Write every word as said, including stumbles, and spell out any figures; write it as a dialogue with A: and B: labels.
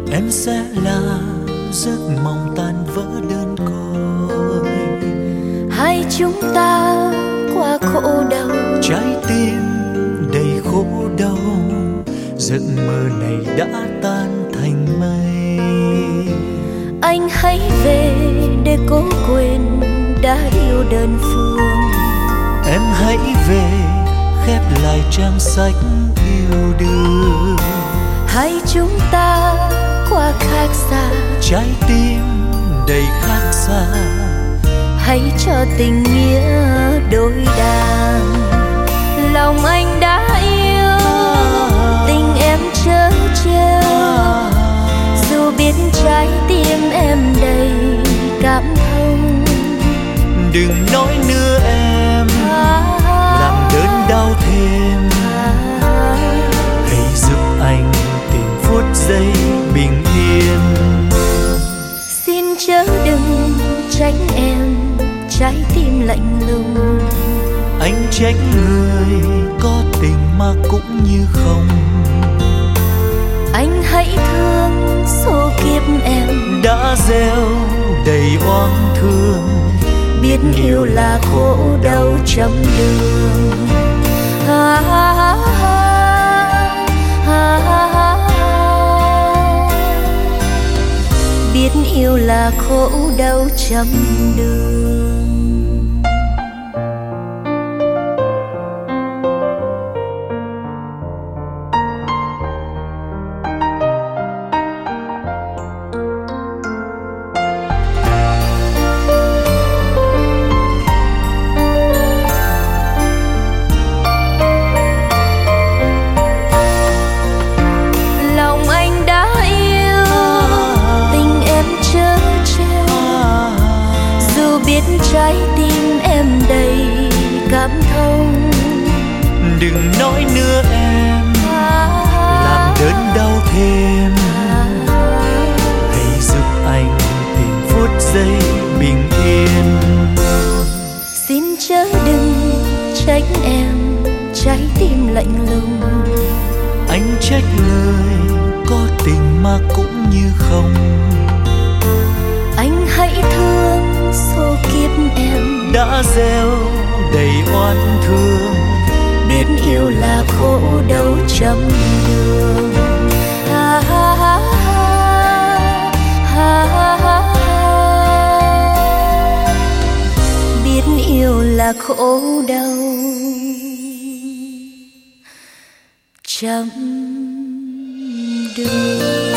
A: em sẽ là giấc mộng tan vỡ đơn côi.
B: Hai chúng ta qua khổ đau,
A: trái tim đầy khổ đau, giấc mơ này đã tan thành mây.
B: Anh hãy về để cố quên đã yêu đơn phương.
A: Em hãy về khép lại trang sách yêu đương.
B: Hai chúng ta qua khác xa,
A: trái tim đầy khác xa,
B: hãy cho tình nghĩa đôi đàn. Lòng anh đã yêu, tình em chớ trêu, dù biết trái tim em đầy cảm thông.
A: Đừng nói nữa em, làm đớn đau thêm. Hãy giúp anh tìm phút giây bình yên.
B: Xin chớ đừng trách em, trái tim lạnh lùng.
A: Anh trách người có tình mà cũng như không.
B: Anh hãy thương số kiếp em
A: đã gieo đầy oan thương.
B: Biết yêu là khổ đau trăm đường. Ha, ha, ha, ha, ha. Biết yêu là khổ đau trăm đường. Trái tim em đầy cảm thông.
A: Đừng nói nữa em, làm đớn đau thêm. Hãy giúp anh tìm phút giây bình yên.
B: Xin chớ đừng trách em, trái tim lạnh lùng.
A: Anh trách người có tình mà cũng như không.
B: Anh hãy thương số kiếp em
A: đã gieo đầy oan thương.
B: Biết yêu là khổ đau trăm đường. Ha, ha, ha, ha, ha, ha. Biết yêu là khổ đau trăm đường.